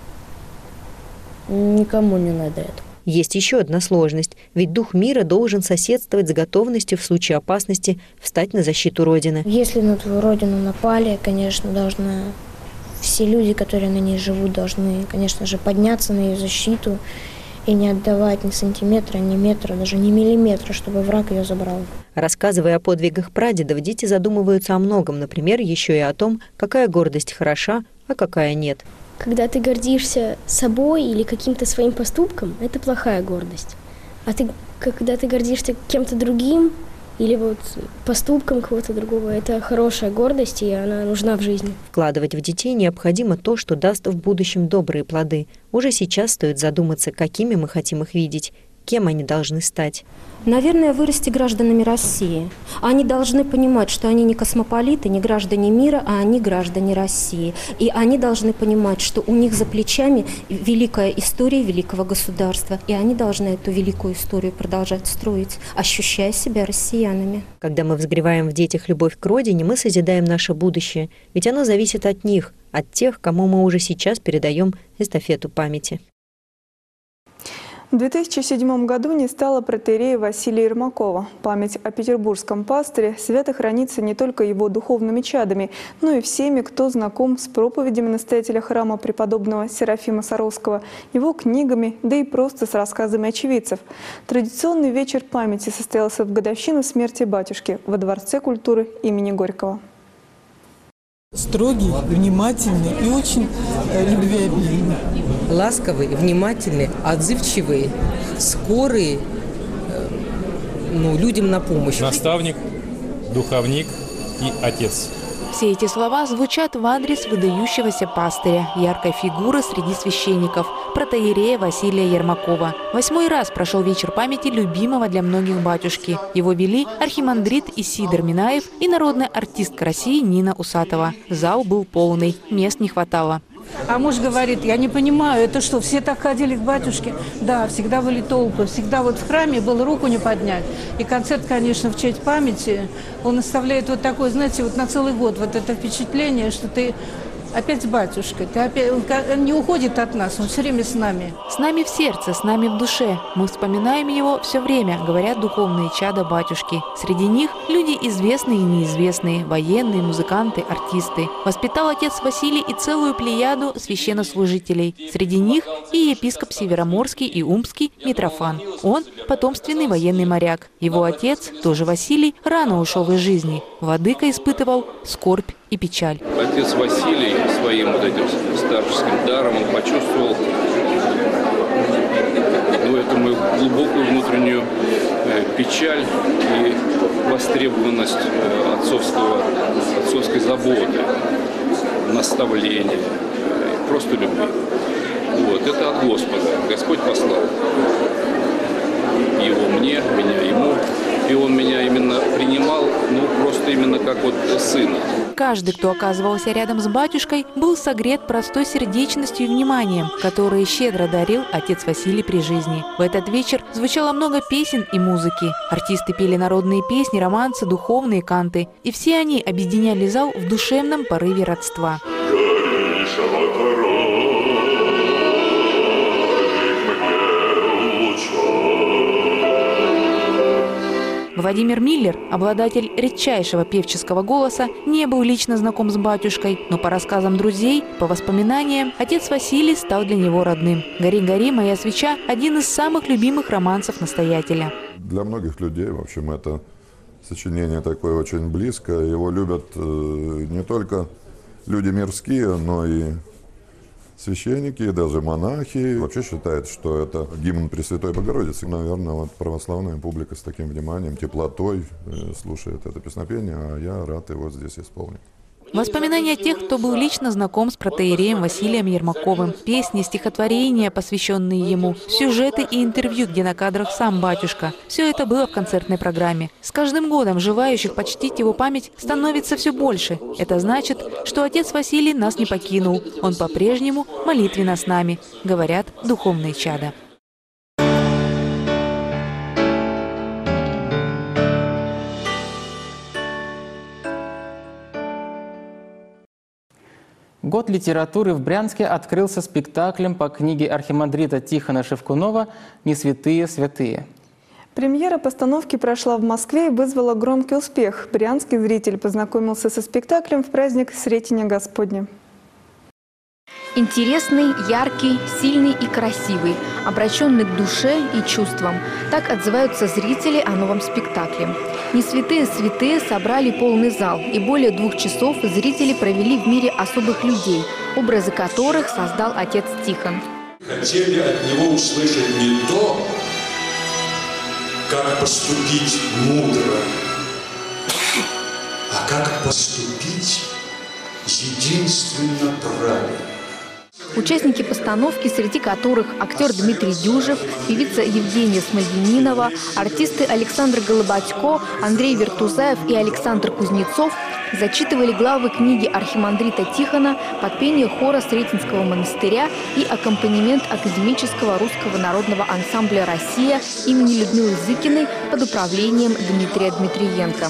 Никому не надо это. Есть еще одна сложность, ведь дух мира должен соседствовать с готовностью в случае опасности встать на защиту Родины. Если на твою Родину напали, конечно, все люди, которые на ней живут, должны, конечно же, подняться на ее защиту и не отдавать ни сантиметра, ни метра, даже ни миллиметра, чтобы враг ее забрал. Рассказывая о подвигах прадедов, дети задумываются о многом, например, еще и о том, какая гордость хороша, а какая нет. Когда ты гордишься собой или каким-то своим поступком, это плохая гордость. А когда ты гордишься кем-то другим или вот поступком кого-то другого, это хорошая гордость, и она нужна в жизни. Вкладывать в детей необходимо то, что даст в будущем добрые плоды. Уже сейчас стоит задуматься, какими мы хотим их видеть, кем они должны стать. Наверное, вырасти гражданами России. Они должны понимать, что они не космополиты, не граждане мира, а они граждане России. И они должны понимать, что у них за плечами великая история великого государства. И они должны эту великую историю продолжать строить, ощущая себя россиянами. Когда мы взгреваем в детях любовь к родине, мы созидаем наше будущее. Ведь оно зависит от них, от тех, кому мы уже сейчас передаем эстафету памяти. В 2007 году не стало протоиерея Василия Ермакова. Память о петербургском пастыре свято хранится не только его духовными чадами, но и всеми, кто знаком с проповедями настоятеля храма преподобного Серафима Саровского, его книгами, да и просто с рассказами очевидцев. Традиционный вечер памяти состоялся в годовщину смерти батюшки во Дворце культуры имени Горького. Строгий, внимательный и очень любвеобильный. Ласковые, внимательные, отзывчивые, скорые людям на помощь. Наставник, духовник и отец. Все эти слова звучат в адрес выдающегося пастыря, яркой фигуры среди священников, протоиерея Василия Ермакова. 8-й раз прошел вечер памяти любимого для многих батюшки. Его вели архимандрит Исидор Минаев и народная артистка России Нина Усатова. Зал был полный, мест не хватало. А муж говорит: я не понимаю, это что, все так ходили к батюшке? Да, всегда были толпы, всегда вот в храме было руку не поднять. И концерт, конечно, в честь памяти, он оставляет вот такое, знаете, вот на целый год вот это впечатление, что ты опять с батюшкой, он не уходит от нас, он все время с нами. С нами в сердце, с нами в душе. Мы вспоминаем его все время, говорят духовные чада батюшки. Среди них люди известные и неизвестные, военные, музыканты, артисты. Воспитал отец Василий и целую плеяду священнослужителей. Среди них и епископ Североморский и Умский Митрофан. Он потомственный военный моряк. Его отец, тоже Василий, рано ушел из жизни. Владыка испытывал скорбь и печаль. Отец Василий своим вот этим старческим даром он почувствовал эту мою глубокую внутреннюю печаль и востребованность отцовской заботы, наставления, просто любви. Вот, это от Господа. Господь послал его мне, меня ему. И он меня именно принимал, просто именно как вот сына. Каждый, кто оказывался рядом с батюшкой, был согрет простой сердечностью и вниманием, которые щедро дарил отец Василий при жизни. В этот вечер звучало много песен и музыки. Артисты пели народные песни, романсы, духовные канты. И все они объединяли зал в душевном порыве родства. Владимир Миллер, обладатель редчайшего певческого голоса, не был лично знаком с батюшкой, но по рассказам друзей, по воспоминаниям, отец Василий стал для него родным. «Гори, гори, моя свеча» – один из самых любимых романсов настоятеля. Для многих людей, в общем, это сочинение такое очень близкое. Его любят не только люди мирские, но и священники, и даже монахи. Вообще считают, что это гимн Пресвятой Богородицы. Наверное, вот православная публика с таким вниманием, теплотой слушает это песнопение, а я рад его здесь исполнить. Воспоминания тех, кто был лично знаком с протоиереем Василием Ермаковым, песни, стихотворения, посвященные ему, сюжеты и интервью, где на кадрах сам батюшка. Все это было в концертной программе. С каждым годом желающих почтить его память становится все больше. Это значит, что отец Василий нас не покинул. Он по-прежнему молитвенно с нами, говорят духовные чада. Год литературы в Брянске открылся спектаклем по книге архимандрита Тихона Шевкунова «Не святые святые». Премьера постановки прошла в Москве и вызвала громкий успех. Брянский зритель познакомился со спектаклем в праздник Сретения Господня. Интересный, яркий, сильный и красивый, обращенный к душе и чувствам. Так отзываются зрители о новом спектакле. «Не святые святые» собрали полный зал, и более 2 часов зрители провели в мире особых людей, образы которых создал отец Тихон. Хотели от него услышать не то, как поступить мудро, а как поступить единственно правильно. Участники постановки, среди которых актер Дмитрий Дюжев, певица Евгения Смольянинова, артисты Александр Голобатько, Андрей Вертузаев и Александр Кузнецов, зачитывали главы книги архимандрита Тихона под пение хора Сретенского монастыря и аккомпанемент академического русского народного ансамбля «Россия» имени Людмилы Зыкиной под управлением Дмитрия Дмитриенко.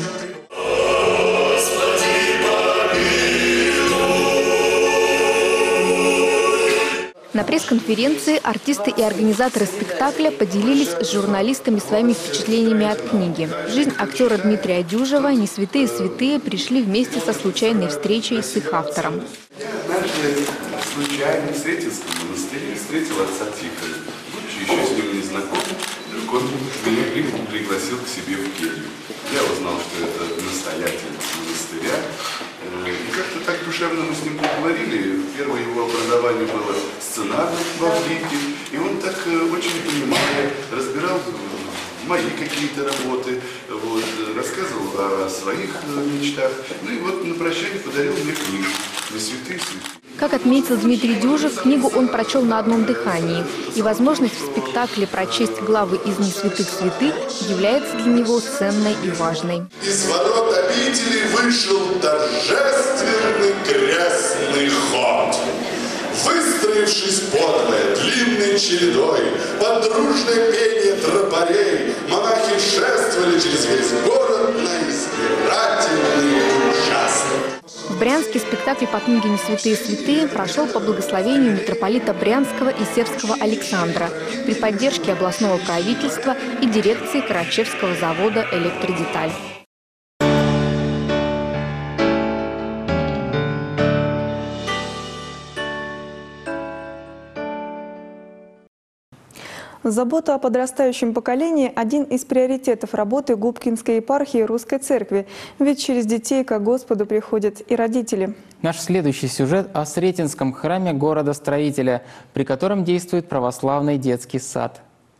На пресс-конференции артисты и организаторы спектакля поделились с журналистами своими впечатлениями от книги. Жизнь актера Дмитрия Дюжева «Не святые святые» пришли вместе со случайной встречей с их автором. Однажды случайно в Сретенском монастыре встретил отца Тихона. Будучи еще с ним не знакомым, вдруг он меня пригласил к себе в келью. Я узнал, что это настоятель монастыря. И как-то так душевно мы с ним поговорили. Первое его образование было сценарным в Авдике. И он так очень понимая, разбирал мои какие-то работы, вот, рассказывал о своих мечтах. Ну и вот на прощание подарил мне книгу «Не святые святые». Как отметил Дмитрий Дюжев, книгу он прочел на одном дыхании. И возможность в спектакле прочесть главы из «Не святых святых» является для него ценной и важной. Из ворот обители вышел торжественный крестный ход. Выстроившись подвое, длинной чередой, под дружное пение тропарей, монахи шествовали через весь город на избирательный участок. В Брянске спектакль по книге «Не святые святые» прошел по благословению митрополита Брянского и Севского Александра при поддержке областного правительства и дирекции Карачевского завода «Электродеталь». Забота о подрастающем поколении – один из приоритетов работы Губкинской епархии Русской Церкви. Ведь через детей к Господу приходят и родители. Наш следующий сюжет о Сретенском храме города-строителя, при котором действует православный детский сад.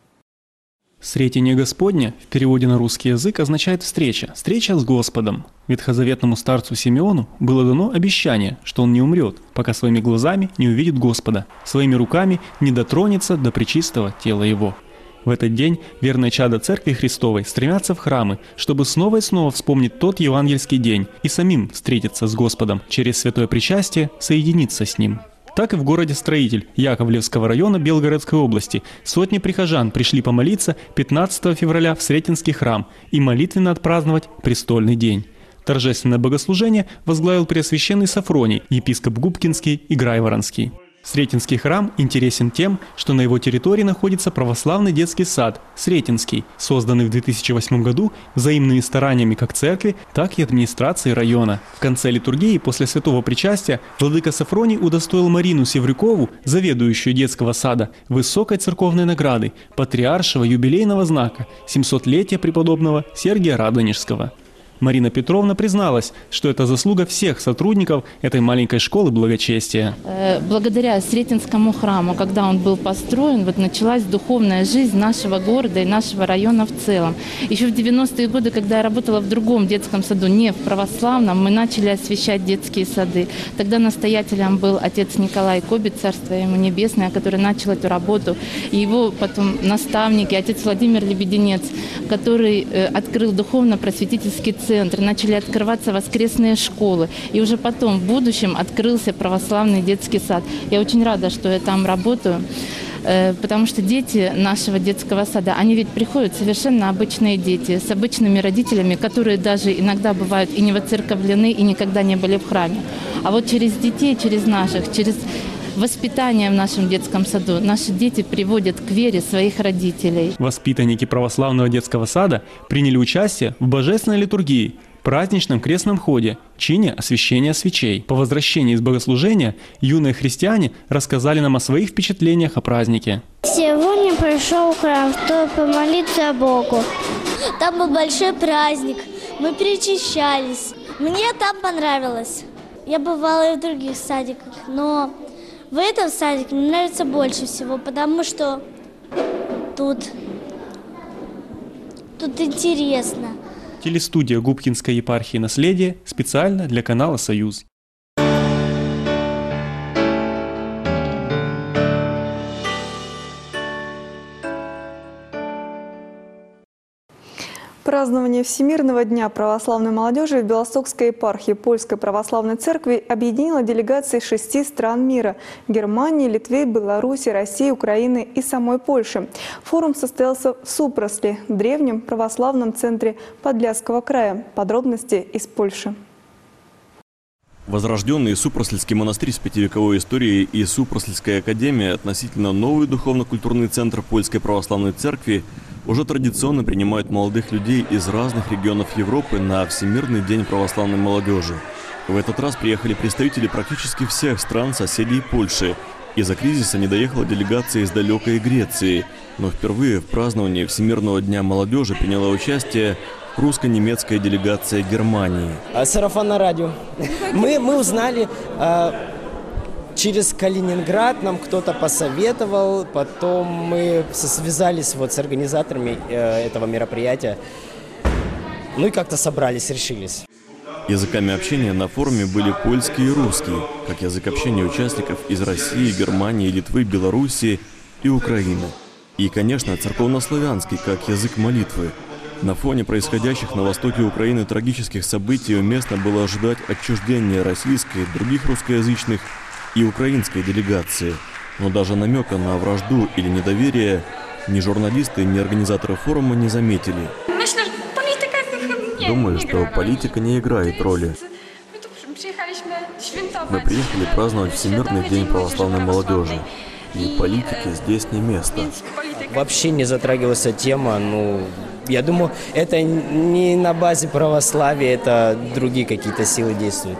Сретение Господня в переводе на русский язык означает «встреча», «встреча с Господом». Ветхозаветному старцу Симеону было дано обещание, что он не умрет, пока своими глазами не увидит Господа, своими руками не дотронется до пречистого тела Его. В этот день верные чада Церкви Христовой стремятся в храмы, чтобы снова и снова вспомнить тот евангельский день и самим встретиться с Господом, через святое причастие соединиться с Ним. Так и в городе Строитель Яковлевского района Белгородской области сотни прихожан пришли помолиться 15 февраля в Сретенский храм и молитвенно отпраздновать престольный день. Торжественное богослужение возглавил преосвященный Сафроний, епископ Губкинский и Грайворонский. Сретенский храм интересен тем, что на его территории находится православный детский сад «Сретенский», созданный в 2008 году взаимными стараниями как церкви, так и администрации района. В конце литургии после святого причастия владыка Сафроний удостоил Марину Севрюкову, заведующую детского сада, высокой церковной награды, патриаршего юбилейного знака 700-летия преподобного Сергия Радонежского. Марина Петровна призналась, что это заслуга всех сотрудников этой маленькой школы благочестия. Благодаря Сретенскому храму, когда он был построен, началась духовная жизнь нашего города и нашего района в целом. Еще в 90-е годы, когда я работала в другом детском саду, не в православном, мы начали освещать детские сады. Тогда настоятелем был отец Николай Кобит, царство ему небесное, который начал эту работу. И его потом наставники, отец Владимир Лебеденец, который открыл духовно-просветительский центр, начали открываться воскресные школы. И уже потом, в будущем, открылся православный детский сад. Я очень рада, что я там работаю, потому что дети нашего детского сада, они ведь приходят совершенно обычные дети, с обычными родителями, которые даже иногда бывают и не воцерковлены, и никогда не были в храме. А вот через детей, через наших, через воспитание в нашем детском саду наши дети приводят к вере своих родителей. Воспитанники православного детского сада приняли участие в божественной литургии, праздничном крестном ходе, чине освящения свечей. По возвращении из богослужения юные христиане рассказали нам о своих впечатлениях о празднике. Сегодня пришел в храм, чтобы помолиться Богу. Там был большой праздник, мы причащались. Мне там понравилось. Я бывала и в других садиках, но в этом садике мне нравится больше всего, потому что тут интересно. Телестудия Губкинской епархии «Наследие» специально для канала «Союз». Празднование Всемирного дня православной молодежи в Белостокской епархии Польской православной церкви объединило делегации 6 стран мира – Германии, Литвы, Беларуси, России, Украины и самой Польши. Форум состоялся в Супросле, древнем православном центре Подляского края. Подробности из Польши. Возрожденный Супросльский монастырь с 5-вековой историей и Супросльская академия, относительно новый духовно-культурный центр Польской православной церкви, уже традиционно принимают молодых людей из разных регионов Европы на Всемирный день православной молодежи. В этот раз приехали представители практически всех стран соседей Польши. Из-за кризиса не доехала делегация из далекой Греции, но впервые в праздновании Всемирного дня молодежи приняла участие русско-немецкая делегация Германии. Сарафанное радио. Мы узнали через Калининград, нам кто-то посоветовал, потом мы связались с организаторами этого мероприятия, ну и как-то собрались, решились. Языками общения на форуме были польский и русский, как язык общения участников из России, Германии, Литвы, Белоруссии и Украины. И, конечно, церковнославянский, как язык молитвы. На фоне происходящих на востоке Украины трагических событий уместно было ожидать отчуждения российской, других русскоязычных и украинской делегации. Но даже намека на вражду или недоверие ни журналисты, ни организаторы форума не заметили. Думаю, что политика не играет роли. Мы приехали праздновать Всемирный день православной молодежи. И политике здесь не место. Вообще не затрагивалась тема, я думаю, это не на базе православия, это другие какие-то силы действуют.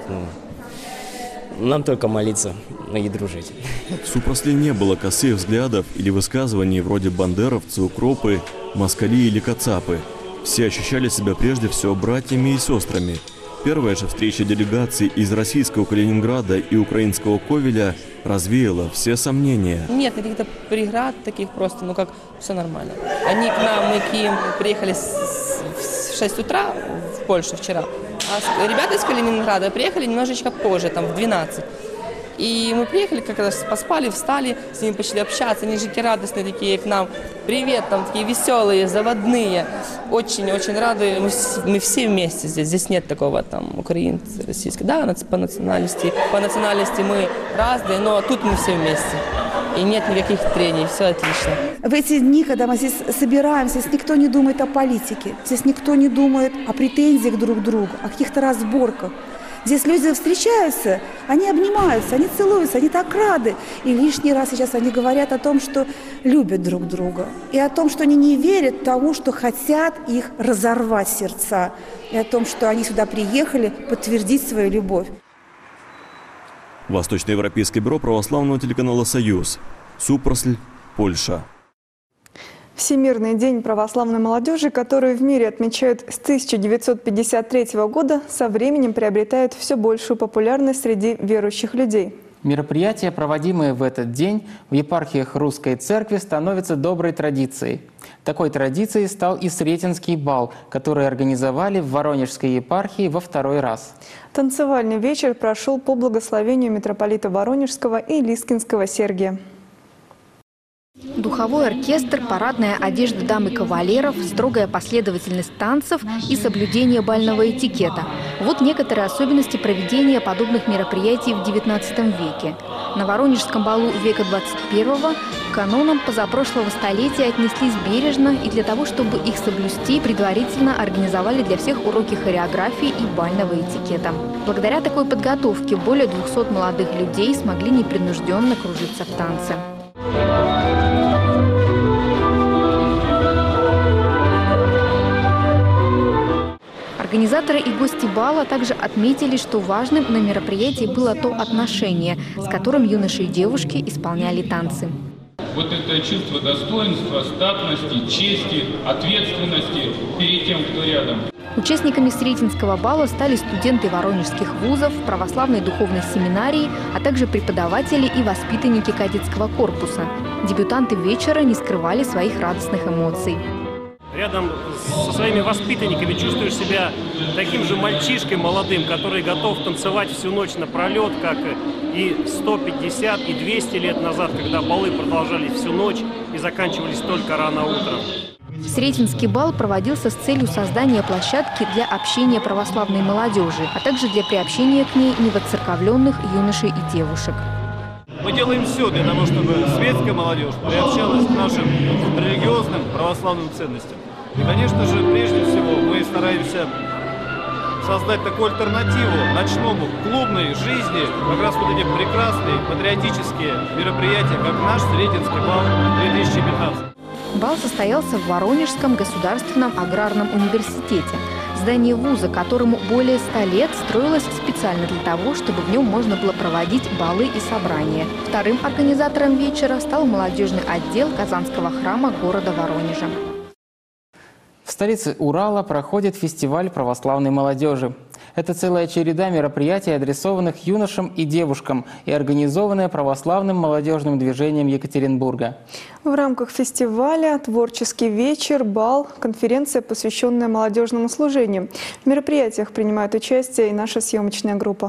Нам только молиться и дружить. В Супросли не было косых взглядов или высказываний вроде бандеровцы, укропы, москали или кацапы. Все ощущали себя прежде всего братьями и сестрами. Первая же встреча делегаций из российского Калининграда и украинского Ковеля развеяла все сомнения. Нет каких-то преград таких просто, как все нормально. Они к нам, мы к ним приехали в 6 утра в Польшу вчера, а ребята из Калининграда приехали немножечко позже, в 12. И мы приехали, как раз поспали, встали, с ними начали общаться, они же такие радостные, такие к нам. Привет, такие веселые, заводные. Очень-очень рады. Мы все вместе здесь. Здесь нет такого украинцы, российского. Да, по национальности мы разные, но тут мы все вместе. И нет никаких трений, все отлично. В эти дни, когда мы здесь собираемся, здесь никто не думает о политике, здесь никто не думает о претензиях друг к другу, о каких-то разборках. Здесь люди встречаются, они обнимаются, они целуются, они так рады. И лишний раз сейчас они говорят о том, что любят друг друга. И о том, что они не верят тому, что хотят их разорвать сердца. И о том, что они сюда приехали подтвердить свою любовь. Восточноевропейское бюро православного телеканала «Союз». Супросль, Польша. Всемирный день православной молодежи, который в мире отмечают с 1953 года, со временем приобретает все большую популярность среди верующих людей. Мероприятия, проводимые в этот день в епархиях Русской Церкви, становятся доброй традицией. Такой традицией стал и Сретенский бал, который организовали в Воронежской епархии во второй раз. Танцевальный вечер прошел по благословению митрополита Воронежского и Лискинского Сергия. Духовой оркестр, парадная одежда дам и кавалеров, строгая последовательность танцев и соблюдение бального этикета. Вот некоторые особенности проведения подобных мероприятий в XIX веке. На Воронежском балу века XXI к канонам позапрошлого столетия отнеслись бережно, и для того, чтобы их соблюсти, предварительно организовали для всех уроки хореографии и бального этикета. Благодаря такой подготовке более 200 молодых людей смогли непринужденно кружиться в танце. Организаторы и гости бала также отметили, что важным на мероприятии было то отношение, с которым юноши и девушки исполняли танцы. Вот это чувство достоинства, статности, чести, ответственности перед тем, кто рядом. Участниками Сретенского бала стали студенты воронежских вузов, православной духовной семинарии, а также преподаватели и воспитанники кадетского корпуса. Дебютанты вечера не скрывали своих радостных эмоций. Рядом со своими воспитанниками чувствуешь себя таким же мальчишкой молодым, который готов танцевать всю ночь напролет, как и 150, и 200 лет назад, когда балы продолжались всю ночь и заканчивались только рано утром. Сретенский бал проводился с целью создания площадки для общения православной молодежи, а также для приобщения к ней невоцерковленных юношей и девушек. Мы делаем все для того, чтобы светская молодежь приобщалась к нашим религиозным православным ценностям. И, конечно же, прежде всего мы стараемся создать такую альтернативу ночному клубной жизни, как раз вот эти прекрасные патриотические мероприятия, как наш Сретенский бал 2015. Бал состоялся в Воронежском государственном аграрном университете. Здание вуза, которому более 100 лет, строилось специально для того, чтобы в нем можно было проводить балы и собрания. Вторым организатором вечера стал молодежный отдел Казанского храма города Воронежа. В столице Урала проходит фестиваль православной молодежи. Это целая череда мероприятий, адресованных юношам и девушкам, и организованная православным молодежным движением Екатеринбурга. В рамках фестиваля творческий вечер, бал, конференция, посвященная молодежному служению. В мероприятиях принимает участие и наша съемочная группа.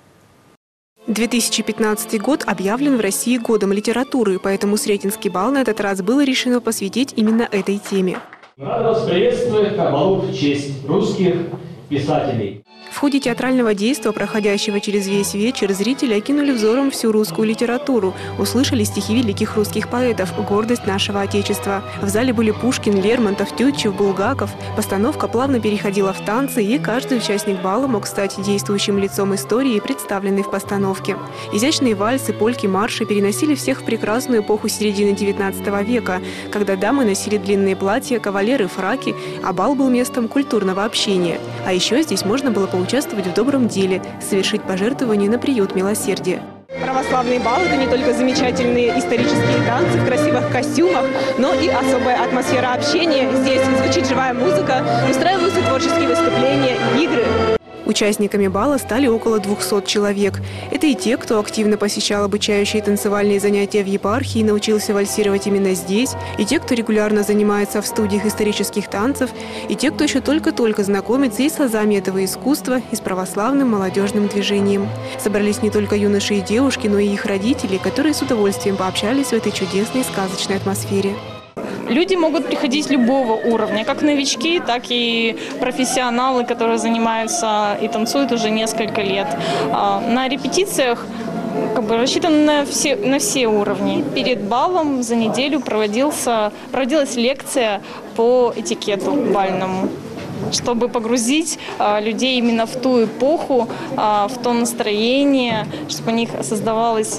2015 год объявлен в России годом литературы, поэтому Сретенский бал на этот раз было решено посвятить именно этой теме. Рад вас приветствовать, Кабалу, в честь русских писателей. В ходе театрального действа, проходящего через весь вечер, зрители окинули взором всю русскую литературу, услышали стихи великих русских поэтов, гордость нашего Отечества. В зале были Пушкин, Лермонтов, Тютчев, Булгаков. Постановка плавно переходила в танцы, и каждый участник бала мог стать действующим лицом истории, представленной в постановке. Изящные вальсы, польки, марши переносили всех в прекрасную эпоху середины XIX века, когда дамы носили длинные платья, кавалеры фраки, а бал был местом культурного общения. А еще здесь можно было поучаствовать в добром деле, совершить пожертвование на приют милосердия. Православный бал – это не только замечательные исторические танцы в красивых костюмах, но и особая атмосфера общения. Здесь звучит живая музыка, устраиваются творческие выступления, игры. Участниками бала стали около 200 человек. Это и те, кто активно посещал обучающие танцевальные занятия в епархии и научился вальсировать именно здесь, и те, кто регулярно занимается в студиях исторических танцев, и те, кто еще только-только знакомится и с азами этого искусства, и с православным молодежным движением. Собрались не только юноши и девушки, но и их родители, которые с удовольствием пообщались в этой чудесной сказочной атмосфере. Люди могут приходить любого уровня, как новички, так и профессионалы, которые занимаются и танцуют уже несколько лет. На репетициях рассчитано на все уровни. Перед балом за неделю проводилась лекция по этикету бальному, чтобы погрузить людей именно в ту эпоху, в то настроение, чтобы у них создавалась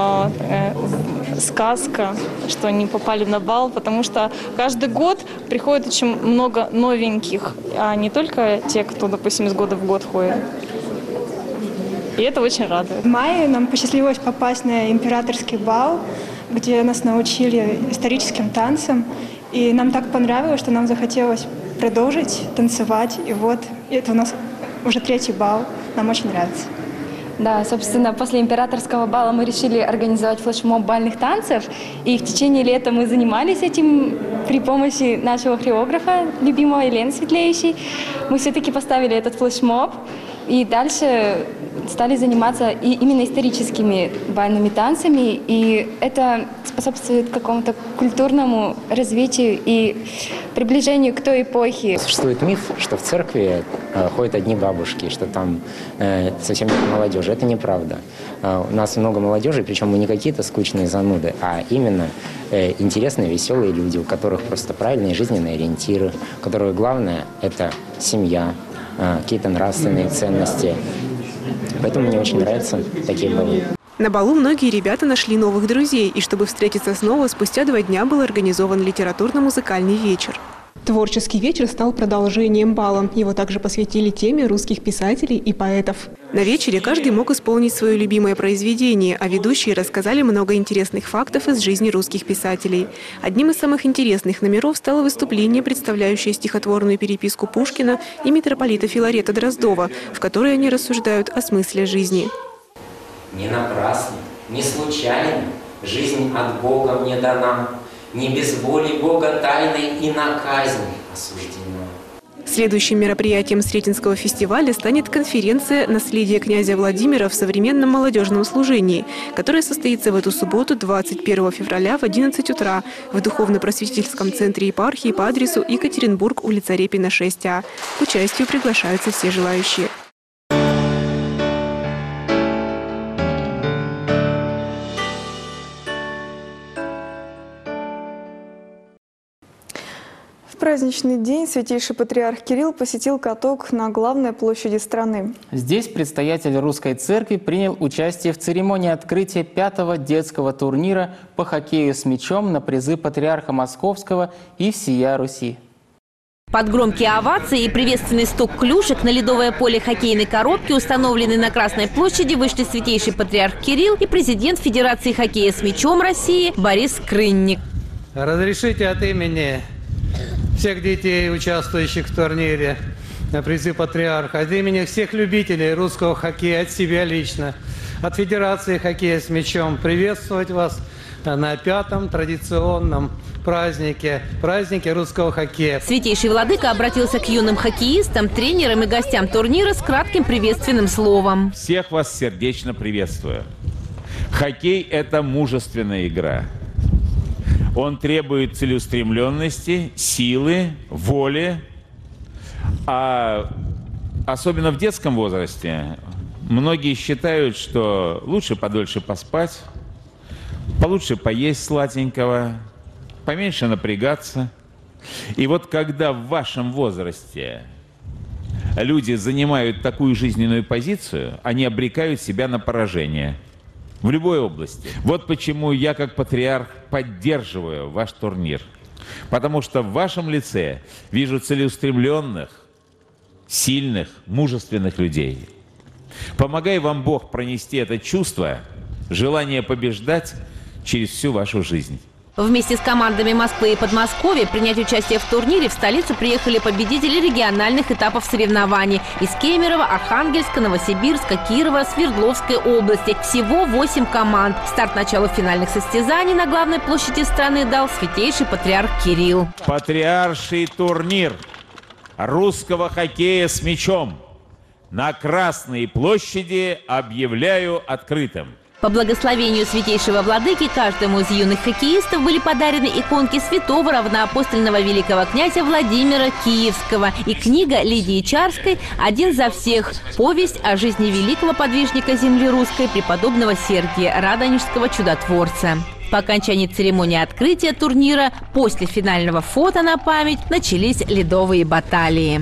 сказка, что они попали на бал, потому что каждый год приходит очень много новеньких, а не только те, кто, допустим, из года в год ходит. И это очень радует. В мае нам посчастливилось попасть на императорский бал, где нас научили историческим танцам. И нам так понравилось, что нам захотелось продолжить танцевать. И вот это у нас уже 3-й бал. Нам очень нравится. Да, собственно, после императорского бала мы решили организовать флешмоб бальных танцев. И в течение лета мы занимались этим при помощи нашего хореографа, любимого Елены Светлеющей. Мы все-таки поставили этот флешмоб. И дальше стали заниматься именно историческими бальными танцами. И это способствует какому-то культурному развитию и приближению к той эпохе. Существует миф, что в церкви ходят одни бабушки, что там совсем нет молодежи. Это неправда. У нас много молодежи, причем мы не какие-то скучные зануды, а именно интересные, веселые люди, у которых просто правильные жизненные ориентиры, у которых главное – это семья, какие-то нравственные ценности. Поэтому мне очень нравятся такие балы. На балу многие ребята нашли новых друзей, и чтобы встретиться снова, спустя 2 дня был организован литературно-музыкальный вечер. Творческий вечер стал продолжением бала. Его также посвятили теме русских писателей и поэтов. На вечере каждый мог исполнить свое любимое произведение, а ведущие рассказали много интересных фактов из жизни русских писателей. Одним из самых интересных номеров стало выступление, представляющее стихотворную переписку Пушкина и митрополита Филарета Дроздова, в которой они рассуждают о смысле жизни. «Не напрасно, не случайно жизнь от Бога мне дана. Не без воли Бога тайной и на казнь осуждена». Следующим мероприятием Сретенского фестиваля станет конференция «Наследие князя Владимира в современном молодежном служении», которая состоится в эту субботу, 21 февраля в 11 утра в Духовно-просветительском центре епархии по адресу Екатеринбург, улица Репина, 6А. К участию приглашаются все желающие. В праздничный день святейший патриарх Кирилл посетил каток на главной площади страны. Здесь предстоятель Русской Церкви принял участие в церемонии открытия 5-го детского турнира по хоккею с мячом на призы патриарха Московского и всея Руси. Под громкие овации и приветственный стук клюшек на ледовое поле хоккейной коробки, установленной на Красной площади, вышли святейший патриарх Кирилл и президент Федерации хоккея с мячом России Борис Крынник. Разрешите от имени всех детей, участвующих в турнире на призы патриарха, от имени всех любителей русского хоккея, от себя лично, от Федерации хоккея с мячом приветствовать вас на 5-м традиционном празднике русского хоккея. Святейший владыка обратился к юным хоккеистам, тренерам и гостям турнира с кратким приветственным словом. Всех вас сердечно приветствую. Хоккей – это мужественная игра. Он требует целеустремленности, силы, воли. А особенно в детском возрасте многие считают, что лучше подольше поспать, получше поесть сладенького, поменьше напрягаться. И вот когда в вашем возрасте люди занимают такую жизненную позицию, они обрекают себя на поражение в любой области. Вот почему я, как патриарх, поддерживаю ваш турнир. Потому что в вашем лице вижу целеустремленных, сильных, мужественных людей. Помогай вам Бог пронести это чувство, желание побеждать через всю вашу жизнь. Вместе с командами Москвы и Подмосковья принять участие в турнире в столицу приехали победители региональных этапов соревнований из Кемерово, Архангельска, Новосибирска, Кирова, Свердловской области. Всего 8 команд. Старт начала финальных состязаний на главной площади страны дал святейший патриарх Кирилл. Патриарший турнир русского хоккея с мячом на Красной площади объявляю открытым. По благословению святейшего владыки каждому из юных хоккеистов были подарены иконки святого равноапостольного великого князя Владимира Киевского и книга Лидии Чарской «Один за всех. Повесть о жизни великого подвижника земли русской преподобного Сергия, радонежского чудотворца». По окончании церемонии открытия турнира, после финального фото на память, начались ледовые баталии.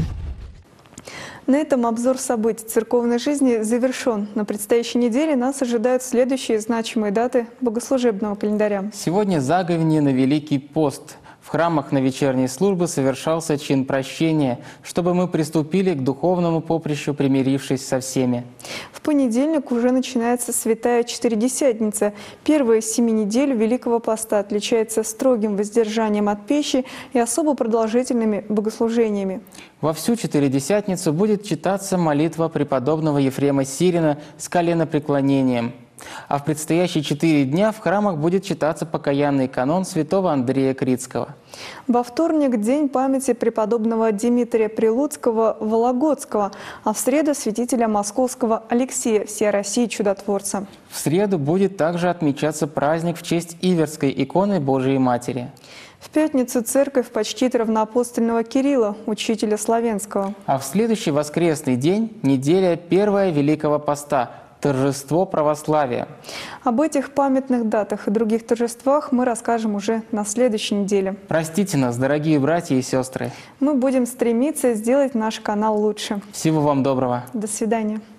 На этом обзор событий церковной жизни завершен. На предстоящей неделе нас ожидают следующие значимые даты богослужебного календаря. Сегодня заговение на Великий пост. В храмах на вечерние службы совершался чин прощения, чтобы мы приступили к духовному поприщу, примирившись со всеми. В понедельник уже начинается Святая Четыредесятница. Первая из 7 недель Великого поста отличается строгим воздержанием от пищи и особо продолжительными богослужениями. Во всю Четыредесятницу будет читаться молитва преподобного Ефрема Сирина с коленопреклонением. А в предстоящие 4 дня в храмах будет читаться покаянный канон святого Андрея Критского. Во вторник – день памяти преподобного Дмитрия Прилуцкого Вологодского, а в среду – святителя московского Алексея, всея России чудотворца. В среду будет также отмечаться праздник в честь Иверской иконы Божией Матери. В пятницу церковь почтит равноапостольного Кирилла, учителя славянского. А в следующий воскресный день – неделя первая Великого поста – торжество православия. Об этих памятных датах и других торжествах мы расскажем уже на следующей неделе. Простите нас, дорогие братья и сестры. Мы будем стремиться сделать наш канал лучше. Всего вам доброго. До свидания.